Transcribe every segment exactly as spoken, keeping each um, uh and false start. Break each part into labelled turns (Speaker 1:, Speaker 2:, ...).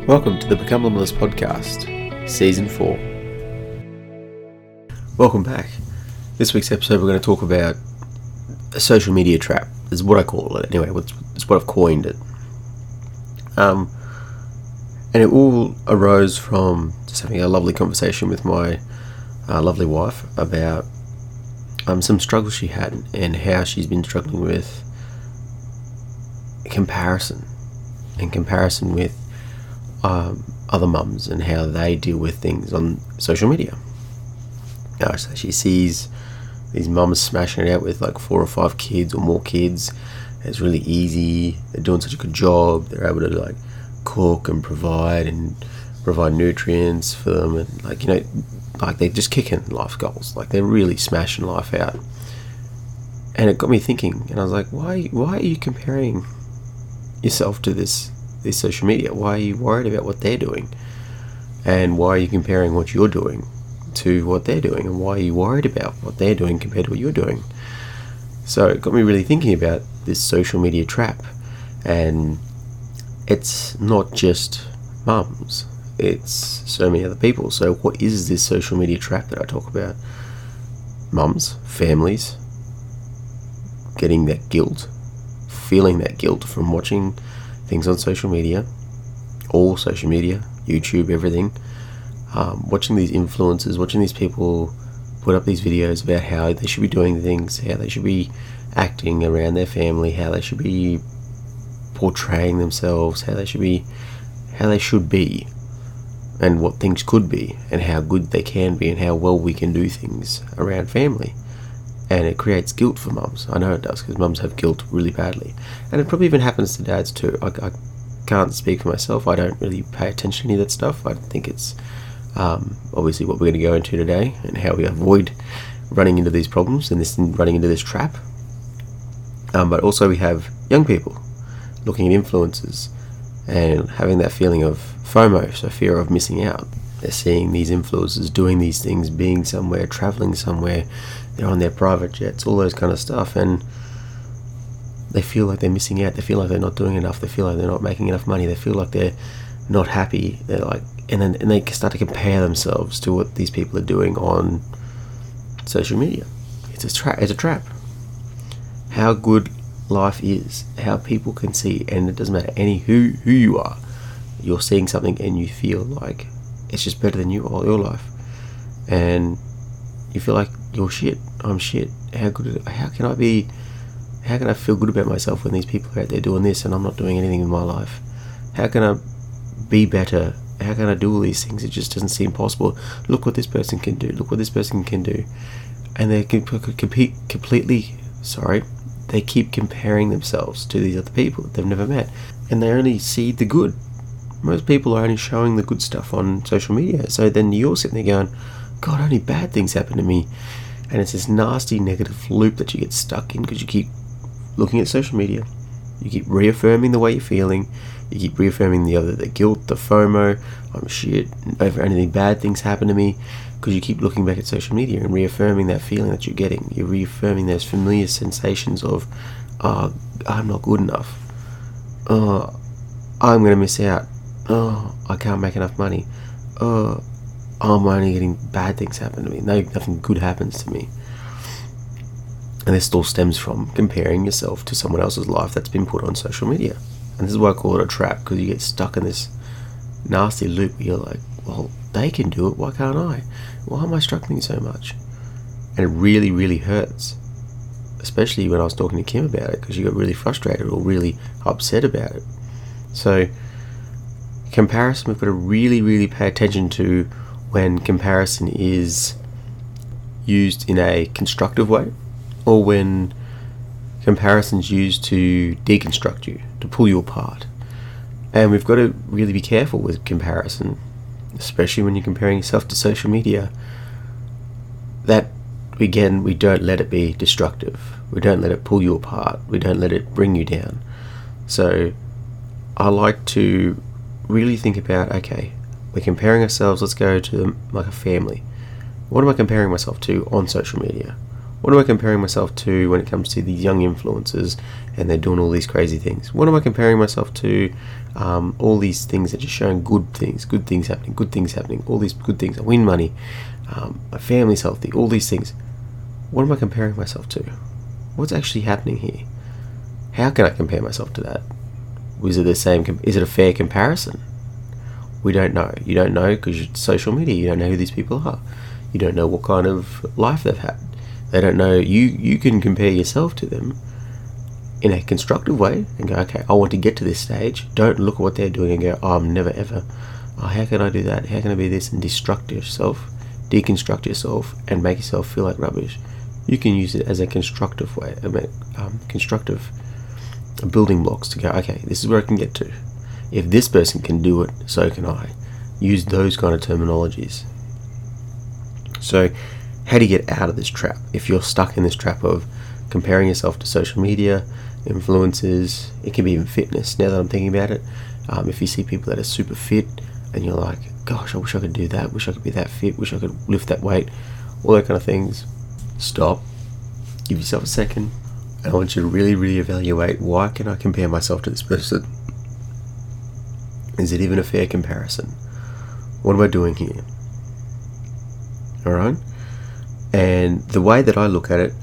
Speaker 1: Welcome to the Become Limitless podcast, Season four. Welcome back. This week's episode we're going to talk about a social media trap, is what I call it anyway, it's what I've coined it. Um, and it all arose from just having a lovely conversation with my uh, lovely wife about um, some struggles she had and how she's been struggling with comparison and comparison with Um, other mums and how they deal with things on social media. Now, so she sees these mums smashing it out with like four or five kids or more kids. It's really easy. They're doing such a good job. They're able to like cook and provide and provide nutrients for them, and like, you know, like they're just kicking life goals. Like they're really smashing life out. And it got me thinking, and I was like, why? Why are you comparing yourself to this? This social media? Why are you worried about what they're doing? And why are you comparing what you're doing to what they're doing? And why are you worried about what they're doing compared to what you're doing? So it got me really thinking about this social media trap. And it's not just mums, it's so many other people. So what is this social media trap that I talk about? Mums, families, getting that guilt, feeling that guilt from watching things on social media, all social media, YouTube, everything, um, watching these influencers, watching these people put up these videos about how they should be doing things, how they should be acting around their family, how they should be portraying themselves, how they should be, how they should be, and what things could be, and how good they can be, and how well we can do things around family. And it creates guilt for mums. I know it does, because mums have guilt really badly. And it probably even happens to dads too. I, I can't speak for myself. I don't really pay attention to any of that stuff. I think it's um, obviously what we're going to go into today, and how we avoid running into these problems and this running into this trap. Um, but also we have young people looking at influencers and having that feeling of FOMO, so fear of missing out. They're seeing these influencers doing these things, being somewhere, traveling somewhere. They're on their private jets, all those kind of stuff, and they feel like they're missing out. They feel like they're not doing enough. They feel like they're not making enough money. They feel like they're not happy. They're like, and then and they start to compare themselves to what these people are doing on social media. It's a trap. It's a trap. How good life is, how people can see, and it doesn't matter any who who you are. You're seeing something and you feel like it's just better than you all your life, and you feel like you're shit. I'm shit. How good? How can I be? How can I feel good about myself when these people are out there doing this and I'm not doing anything in my life? How can I be better? How can I do all these things? It just doesn't seem possible. Look what this person can do. Look what this person can do, and they can compete completely. Sorry, they keep comparing themselves to these other people that they've never met, and they only see the good. Most people are only showing the good stuff on social media. So then you're sitting there going, God, only bad things happen to me. And it's this nasty negative loop that you get stuck in, because you keep looking at social media, you keep reaffirming the way you're feeling, you keep reaffirming the other, the guilt, the FOMO, I'm shit, over anything bad things happen to me, because you keep looking back at social media and reaffirming that feeling that you're getting. You're reaffirming those familiar sensations of, oh, I'm not good enough, oh, I'm going to miss out, oh, I can't make enough money, oh, I'm only getting bad things happen to me. No, nothing good happens to me. And this all stems from comparing yourself to someone else's life that's been put on social media. And this is why I call it a trap, because you get stuck in this nasty loop where you're like, well, they can do it, why can't I? Why am I struggling so much? And it really, really hurts. Especially when I was talking to Kim about it, because she got really frustrated or really upset about it. So, comparison, we've got to really, really pay attention to when comparison is used in a constructive way, or when comparison is used to deconstruct you, to pull you apart. And we've got to really be careful with comparison, especially when you're comparing yourself to social media, that again, we don't let it be destructive. We don't let it pull you apart. We don't let it bring you down. So I like to really think about, okay, we're comparing ourselves, let's go to like a family. What am I comparing myself to on social media? What am I comparing myself to when it comes to these young influencers and they're doing all these crazy things? What am I comparing myself to? Um, all these things that are just showing good things, good things happening, good things happening, all these good things. I win money, um, my family's healthy, all these things. What am I comparing myself to? What's actually happening here? How can I compare myself to that? Is it the same? Is it a fair comparison? We don't know. You don't know because it's social media. You don't know who these people are. You don't know what kind of life they've had. They don't know. You you can compare yourself to them in a constructive way and go, okay, I want to get to this stage. Don't look at what they're doing and go, oh, I'm never ever. Oh, how can I do that? How can I be this? And destruct yourself, deconstruct yourself, and make yourself feel like rubbish. You can use it as a constructive way, um, constructive building blocks to go, okay, this is where I can get to. If this person can do it, so can I. Use those kind of terminologies. So, how do you get out of this trap? If you're stuck in this trap of comparing yourself to social media, influencers, it can be even fitness, now that I'm thinking about it. Um, if you see people that are super fit and you're like, gosh, I wish I could do that, wish I could be that fit, wish I could lift that weight, all that kind of things, stop, give yourself a second, and I want you to really, really evaluate, why can I compare myself to this person? Is it even a fair comparison? What am I doing here? Alright? And the way that I look at it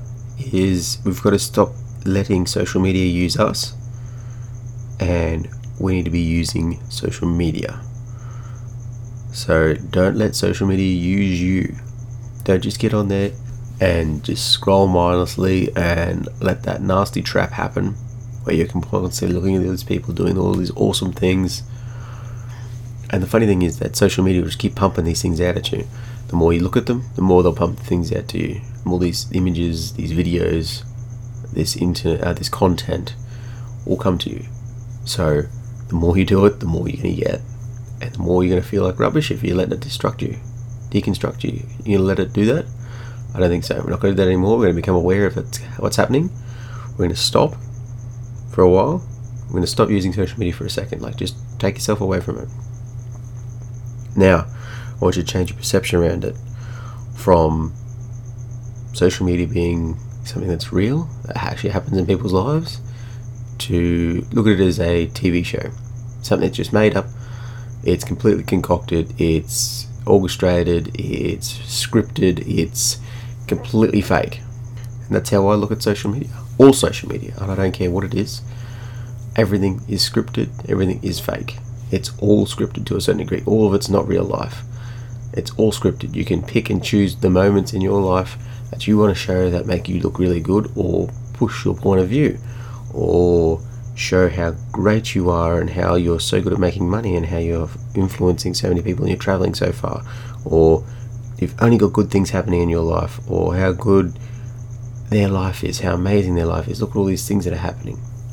Speaker 1: is we've got to stop letting social media use us, and we need to be using social media. So don't let social media use you. Don't just get on there and just scroll mindlessly and let that nasty trap happen where you're constantly looking at these people doing all these awesome things. And the funny thing is that social media will just keep pumping these things out at you. The more you look at them, the more they'll pump things out to you. All these images, these videos, this internet, uh, this content, all come to you. So the more you do it, the more you're going to get, and the more you're going to feel like rubbish if you let it destruct you, deconstruct you. You let it do that? I don't think so. We're not going to do that anymore. We're going to become aware of it, what's happening. We're going to stop for a while. We're going to stop using social media for a second. Like, just take yourself away from it. Now, I want you to change your perception around it from social media being something that's real, that actually happens in people's lives, to look at it as a T V show. Something that's just made up, it's completely concocted, it's orchestrated, it's scripted, it's completely fake. And that's how I look at social media. All social media, and I don't care what it is. Everything is scripted, everything is fake. It's all scripted to a certain degree. All of it's not real life. It's all scripted. You can pick and choose the moments in your life that you want to show that make you look really good, or push your point of view, or show how great you are and how you're so good at making money and how you're influencing so many people and you're traveling so far, or you've only got good things happening in your life, or how good their life is, how amazing their life is. Look at all these things that are happening.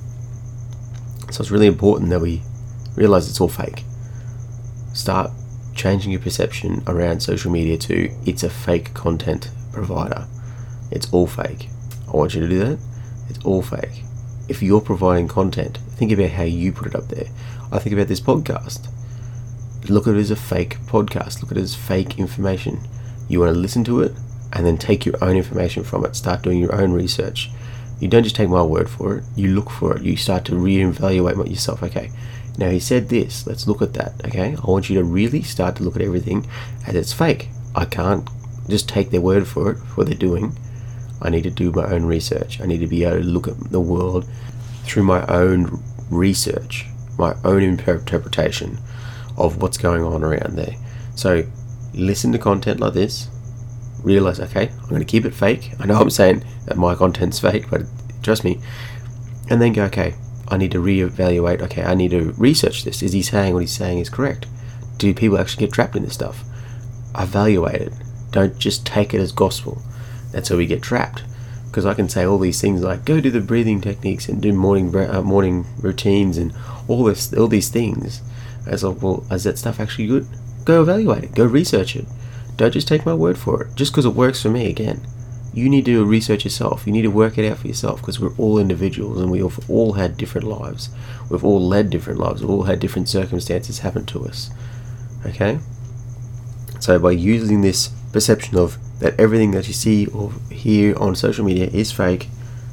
Speaker 1: So it's really important that we realize it's all fake. Start changing your perception around social media to, it's a fake content provider. It's all fake. I want you to do that. It's all fake. If you're providing content, think about how you put it up there. I think about this podcast. Look at it as a fake podcast. Look at it as fake information. You want to listen to it and then take your own information from it. Start doing your own research. You don't just take my word for it. You look for it. You start to re-evaluate what yourself. Okay, now he said this. Let's look at that. Okay, I want you to really start to look at everything as it's fake. I can't just take their word for it, for what they're doing. I need to do my own research. I need to be able to look at the world through my own research, my own interpretation of what's going on around there. So listen to content like this, realize, okay, I'm going to keep it fake. I know I'm saying that my content's fake, but trust me. And then go, okay, I need to reevaluate. Okay, I need to research this. Is he saying what he's saying is correct? Do people actually get trapped in this stuff? Evaluate it. Don't just take it as gospel. That's how we get trapped. Because I can say all these things like, go do the breathing techniques and do morning uh, morning routines and all this, all these things. It's like, well, is that stuff actually good? Go evaluate it. Go research it. Don't just take my word for it. Just because it works for me, again. You need to research yourself. You need to work it out for yourself, because we're all individuals and we've all had different lives. We've all led different lives. We've all had different circumstances happen to us. Okay? So by using this perception of that everything that you see or hear on social media is fake,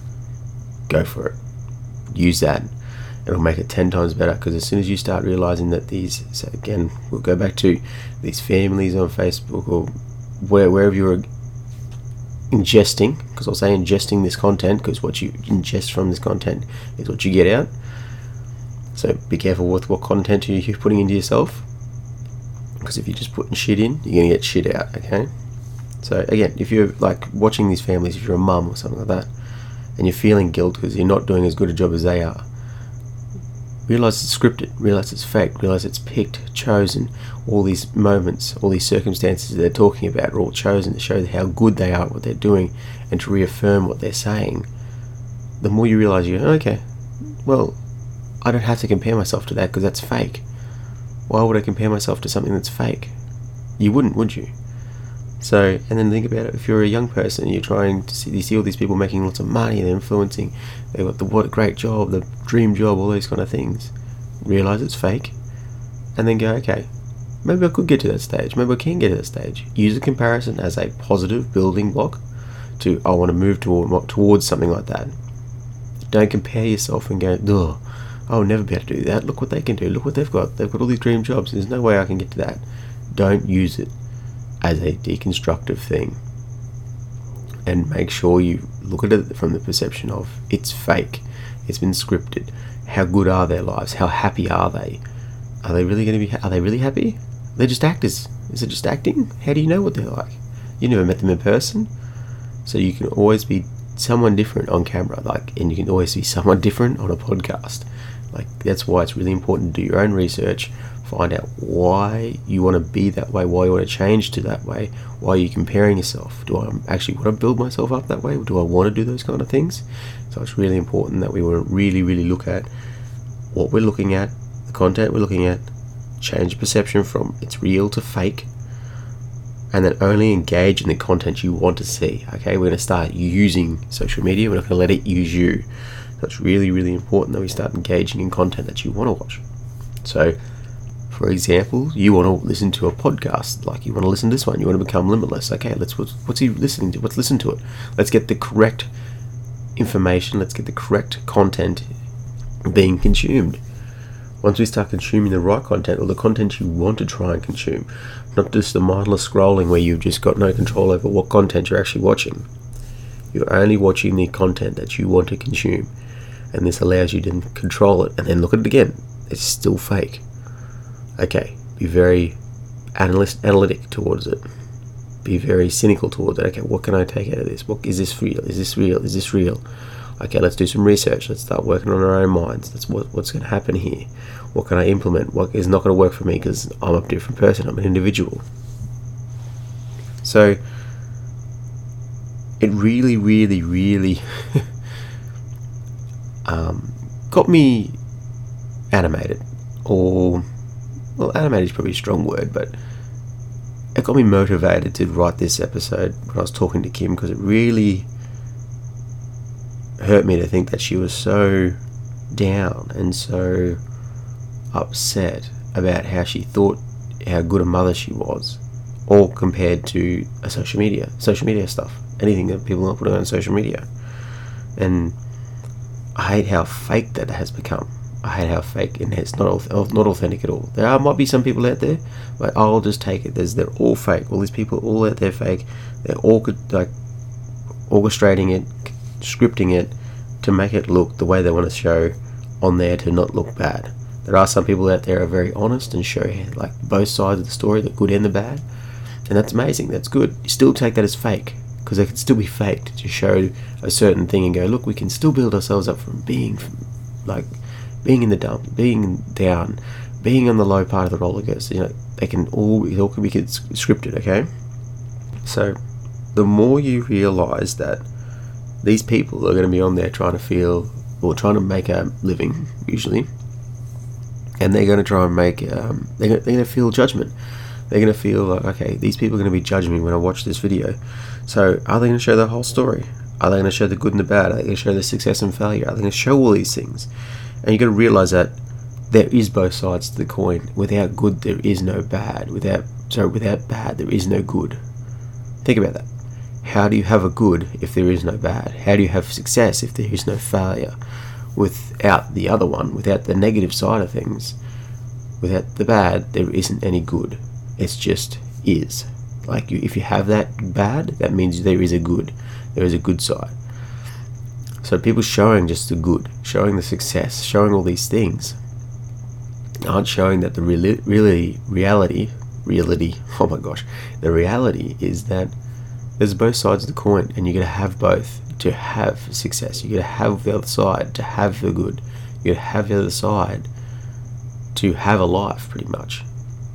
Speaker 1: go for it. Use that. It'll make it ten times better, because as soon as you start realizing that these, so again, we'll go back to these families on Facebook or where, wherever you're ingesting, because I'll say ingesting this content, because what you ingest from this content is what you get out. So be careful with what content you're putting into yourself, because if you're just putting shit in, you're going to get shit out, okay? So again, if you're like watching these families, if you're a mum or something like that, and you're feeling guilt because you're not doing as good a job as they are, realize it's scripted, realize it's fake, realize it's picked, chosen. All these moments, all these circumstances they're talking about are all chosen to show how good they are at what they're doing and to reaffirm what they're saying. The more you realize, you go, okay, well, I don't have to compare myself to that because that's fake. Why would I compare myself to something that's fake? You wouldn't, would you? So, and then think about it, if you're a young person, you're trying to see, you see all these people making lots of money, they're influencing, they've got the what a great job, the dream job, all those kind of things. Realize it's fake, and then go, okay, maybe I could get to that stage, maybe I can get to that stage. Use a comparison as a positive building block to, I want to move toward, towards something like that. Don't compare yourself and go, ugh, I'll never be able to do that, look what they can do, look what they've got, they've got all these dream jobs, there's no way I can get to that. Don't use it as a deconstructive thing, and make sure you look at it from the perception of it's fake, it's been scripted. How good are their lives? How happy are they? Are they really going to be? Are they really happy? They're just actors. Is it just acting? How do you know what they're like? You never met them in person, so you can always be someone different on camera, like, and you can always be someone different on a podcast. Like, that's why it's really important to do your own research. Find out why you want to be that way, why you want to change to that way, why are you comparing yourself? Do I actually want to build myself up that way? Or do I want to do those kind of things? So it's really important that we want to really, really look at what we're looking at, the content we're looking at, change perception from it's real to fake, and then only engage in the content you want to see. Okay, we're going to start using social media, we're not going to let it use you. So it's really, really important that we start engaging in content that you want to watch. So, for example, you want to listen to a podcast, like you want to listen to this one, you want to become limitless. Okay, let's what's, what's he listening to? Let's listen to it. Let's get the correct information. Let's get the correct content being consumed. Once we start consuming the right content, or the content you want to try and consume, not just the mindless scrolling where you've just got no control over what content you're actually watching. You're only watching the content that you want to consume, and this allows you to control it and then look at it again. It's still fake. Okay, be very analyst, analytic towards it. Be very cynical towards it. Okay, what can I take out of this? What is this real? Is this real? Is this real? Okay, let's do some research. Let's start working on our own minds. That's what, what's going to happen here. What can I implement? What is not going to work for me because I'm a different person. I'm an individual. So it really, really, really um, got me animated, or well, animated is probably a strong word, but it got me motivated to write this episode when I was talking to Kim, because it really hurt me to think that she was so down and so upset about how she thought how good a mother she was, all compared to a social media social media stuff, anything that people are putting on social media. And I hate how fake that has become. I hate how fake, and it's not not authentic at all. There are, might be some people out there, but I'll just take it. There's they're all fake. All these people all out there fake. They're all like orchestrating it, scripting it to make it look the way they want to show on there, to not look bad. There are some people out there who are very honest and show like both sides of the story, the good and the bad, and that's amazing. That's good. You still take that as fake, because they can still be faked to show a certain thing and go, look, we can still build ourselves up from being from, like being in the dump, being down, being on the low part of the roller coaster. You know, they can all it all can be scripted. Okay, so the more you realize that these people are going to be on there trying to feel, or trying to make a living usually, and they're going to try and make um, they're, going to, they're going to feel judgment. They're going to feel like, okay, these people are going to be judging me when I watch this video. So are they going to show the whole story? Are they going to show the good and the bad? Are they going to show the success and failure? Are they going to show all these things? And you've got to realize that there is both sides to the coin. Without good, there is no bad. Without sorry, without bad, there is no good. Think about that. How do you have a good if there is no bad? How do you have success if there is no failure? Without the other one, without the negative side of things, without the bad, there isn't any good. It's just is. Like, you, if you have that bad, that means there is a good. There is a good side. So people showing just the good, showing the success, showing all these things, aren't showing that the really, really reality, reality, oh my gosh, the reality is that there's both sides of the coin, and you got to have both to have success. You got to have the other side to have the good. You got to have the other side to have a life, pretty much.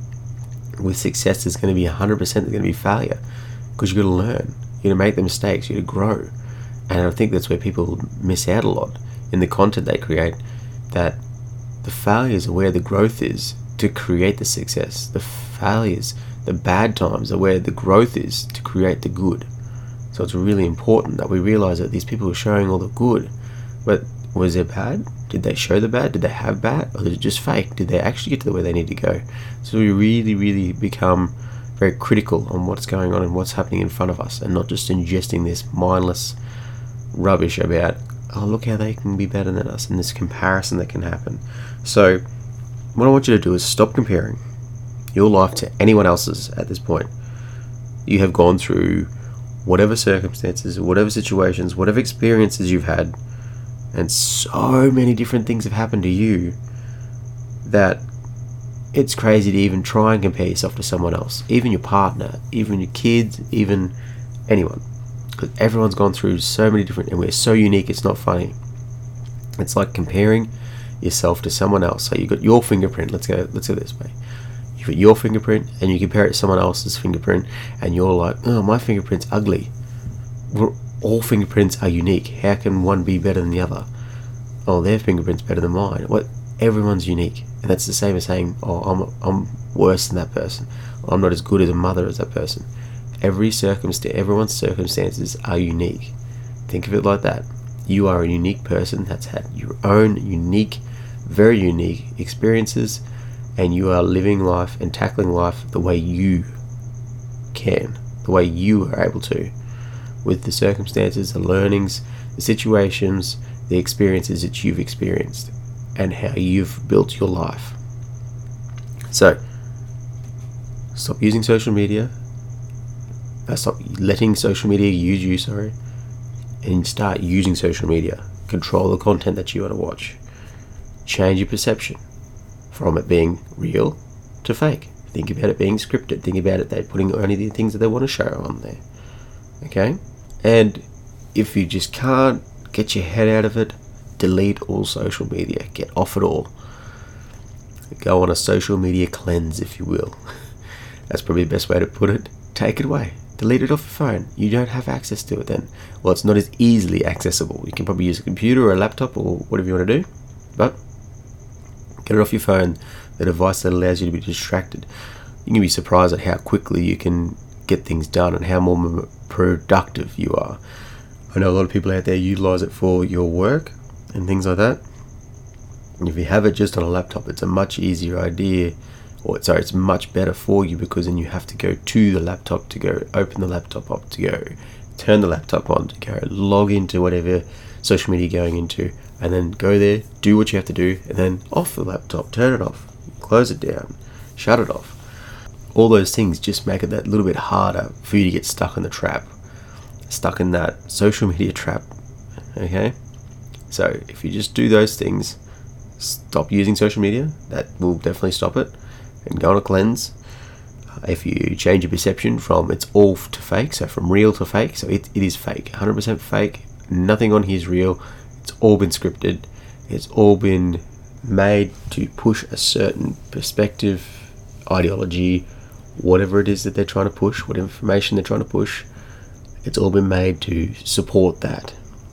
Speaker 1: With success, there's going to be one hundred percent there's going to be failure, because you got to learn. You got to make the mistakes. You got to grow. And I think that's where people miss out a lot in the content they create, that the failures are where the growth is to create the success. The failures, the bad times are where the growth is to create the good. So it's really important that we realize that these people are showing all the good, but was it bad? Did they show the bad? Did they have bad? Or did it just fake? Did they actually get to where they need to go? So we really, really become very critical on what's going on and what's happening in front of us, and not just ingesting this mindless rubbish about, oh, look how they can be better than us, and this comparison that can happen. So what I want you to do is stop comparing your life to anyone else's at this point. You have gone through whatever circumstances, whatever situations, whatever experiences you've had, and so many different things have happened to you that it's crazy to even try and compare yourself to someone else, even your partner, even your kids, even anyone, because everyone's gone through so many different, and we're so unique, it's not funny. It's like comparing yourself to someone else. So you got your fingerprint, let's go let's go this way. You've got your fingerprint and you compare it to someone else's fingerprint, and you're like, oh, my fingerprint's ugly. We're, all fingerprints are unique. How can one be better than the other? Oh, their fingerprint's better than mine. What? Everyone's unique, and that's the same as saying, oh, I'm I'm worse than that person. I'm not as good as a mother as that person. Every circumstance, everyone's circumstances are unique. Think of it like that. You are a unique person that's had your own unique, very unique experiences, and you are living life and tackling life the way you can, the way you are able to, with the circumstances, the learnings, the situations, the experiences that you've experienced, and how you've built your life. So, stop using social media. Uh, stop letting social media use you, sorry, and start using social media. Control the content that you want to watch. Change your perception from it being real to fake. Think about it being scripted. Think about it, they're putting only the things that they want to show on there. Okay? And if you just can't get your head out of it, delete all social media. Get off it all. Go on a social media cleanse, if you will. That's probably the best way to put it. Take it away. Delete it off your phone. You don't have access to it then. Well, it's not as easily accessible. You can probably use a computer or a laptop or whatever you want to do, but get it off your phone, the device that allows you to be distracted. You can be surprised at how quickly you can get things done and how more productive you are. I know a lot of people out there utilize it for your work and things like that. And if you have it just on a laptop, it's a much easier idea, or sorry, it's much better for you, because then you have to go to the laptop to go open the laptop up, to go turn the laptop on, to go log into whatever social media you're going into, and then go there, do what you have to do, and then off the laptop, turn it off, close it down, shut it off. All those things just make it that little bit harder for you to get stuck in the trap, stuck in that social media trap. Okay? So if you just do those things, stop using social media, that will definitely stop it, and go on a cleanse. Uh, if you change your perception from it's all to fake, so from real to fake, so it, it is fake, one hundred percent fake, nothing on here is real, it's all been scripted, it's all been made to push a certain perspective, ideology, whatever it is that they're trying to push, what information they're trying to push, it's all been made to support that.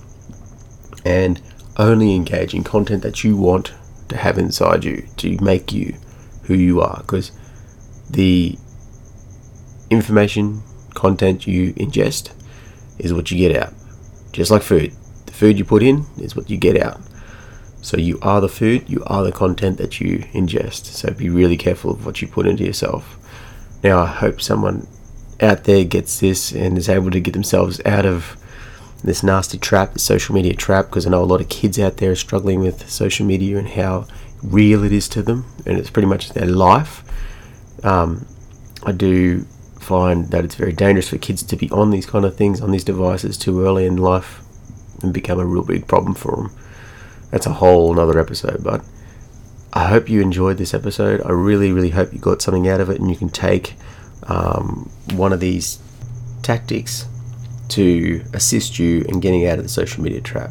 Speaker 1: And only engage in content that you want to have inside you, to make you who you are, because the information, content you ingest is what you get out. Just like food. The food you put in is what you get out. So you are the food, you are the content that you ingest. So be really careful of what you put into yourself. Now, I hope someone out there gets this and is able to get themselves out of this nasty trap, this social media trap, because I know a lot of kids out there are struggling with social media and how real it is to them, and it's pretty much their life. Um, I do find that it's very dangerous for kids to be on these kind of things, on these devices too early in life, and become a real big problem for them. That's a whole nother episode, but I hope you enjoyed this episode. I really, really hope you got something out of it, and you can take um, one of these tactics to assist you in getting out of the social media trap.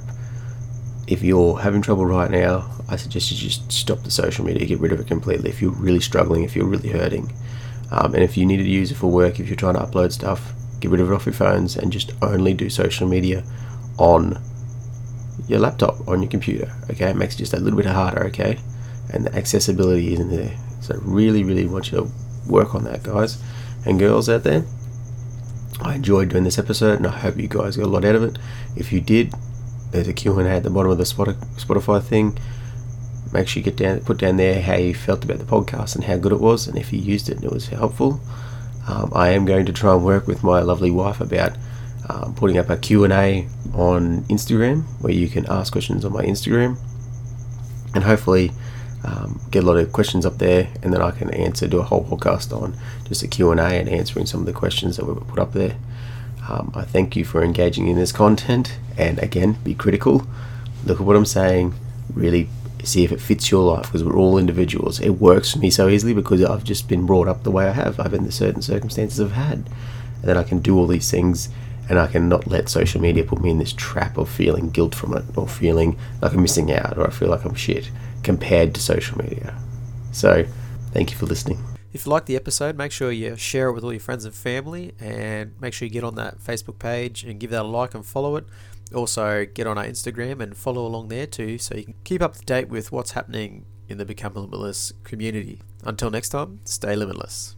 Speaker 1: If you're having trouble right now, I suggest you just stop the social media, get rid of it completely if you're really struggling, if you're really hurting. Um, and if you need to use it for work, if you're trying to upload stuff, get rid of it off your phones and just only do social media on your laptop, on your computer. Okay, it makes it just a little bit harder, okay? And the accessibility isn't there. So really, really want you to work on that, guys and girls out there. I enjoyed doing this episode, and I hope you guys got a lot out of it. If you did, there's a Q and A at the bottom of the Spotify thing. Make sure you get down, put down there how you felt about the podcast and how good it was, and if you used it and it was helpful. Um, I am going to try and work with my lovely wife about um, putting up a Q and A on Instagram, where you can ask questions on my Instagram, and hopefully um, get a lot of questions up there, and then I can answer, do a whole podcast on just a Q and A and answering some of the questions that were put up there. Um, I thank you for engaging in this content, and again, be critical. Look at what I'm saying, really see if it fits your life, because we're all individuals. It works for me so easily because I've just been brought up the way I have. I've been the certain circumstances I've had, and then I can do all these things, and I can not let social media put me in this trap of feeling guilt from it, or feeling like I'm missing out, or I feel like I'm shit compared to social media. So thank you for listening.
Speaker 2: If you like the episode, make sure you share it with all your friends and family, and make sure you get on that Facebook page and give that a like and follow it. Also, get on our Instagram and follow along there too, so you can keep up to date with what's happening in the Become Limitless community. Until next time, stay limitless.